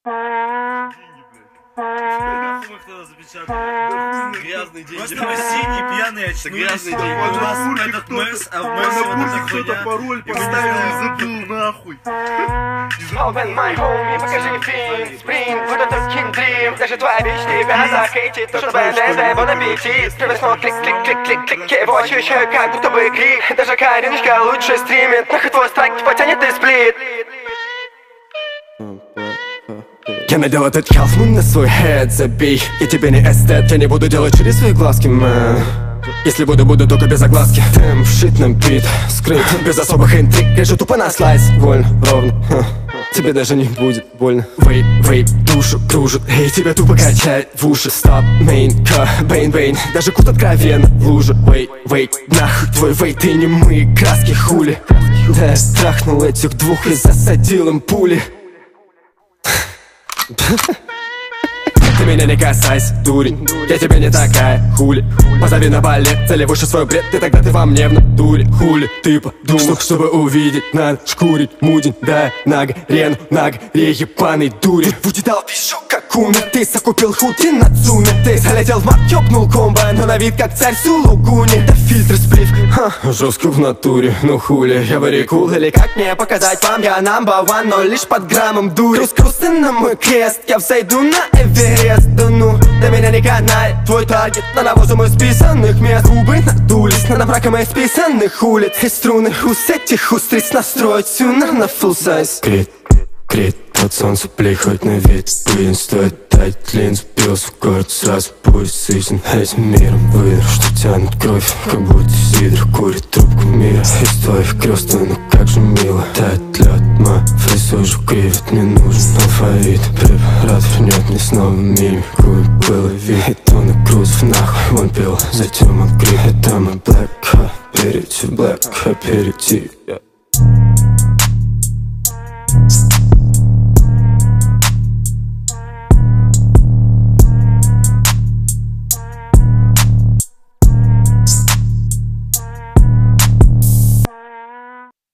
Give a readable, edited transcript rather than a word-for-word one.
Грязные деньги. Просто мы синие, пьяные, очнулись. У нас этот МЭС, а в МЭСе вот эта хуйня. Пароль поставил и забыл нахуй. Open my home и покажи фильм Спринг, вот это киндрим. Даже твоя бич тебя захейтит. То, что твоя ленда, вот аппетит. Первый снова клик-клик-клик-клик-клик. Его ощущаю, как будто бы крик. Даже Кариночка лучше стримит. Нахуй твой страйк не потянет и сплит. Я надел этот халфмун на свой хед, забей. Я тебе не эстет, я не буду делать через свои глазки, мэн. Если буду только без огласки. Темп, шит на бит, скрыт, без особых интриг. Режу тупо на слайс, вольно, ровно. Тебе даже не будет больно. Вейп, душу кружит, эй, тебя тупо качает в уши. Стоп, мейн, бейн, даже кут откровенно в луже. Вейп, нахуй твой вейп, ты не мы, краски хули. Да, я страхнул этих двух и засадил им пули. Ты меня не касайся, дурень. Я тебе не такая, хули. Позови на балет, заливаешь свой бред. Ты во мне в натуре, хули. Ты подумал, чтобы увидеть, надо шкурить мудень. Да, на горе ебаный дури. Будь дал пишу, как умер. Ты закупил худи на цуме. Ты залетел в мат, ёбнул комбо. Но на вид как царь Сулугуни. Да фильтр сплив, жестко в натуре. Ну хули, я варикул. Или как мне показать вам, я number one. Но лишь под граммом дури. Крус на мой крест, я взойду на Эверест. Да ну, до меня не канает твой таргет. На навозу мы списанных мест. Губы надулись, на навраком из списанных улиц. И струны с этих устриц настроить сюнер на full size. Крит, под солнце плей хоть на вид. Блин, стоит дать линз. Бился в город, сразу будет сытен этим миром. Выдр, что тянет кровь, как будто сидр. Курит трубку мира из твоих крёстов, ну как же мило. Тает лед, ма, фейсожу кривит, не нужен алфавит. Препарат вернет мне снова мимику и было вид. И тонны грузов нахуй он пил, затем он крик. Это мой black aperity, black aperity.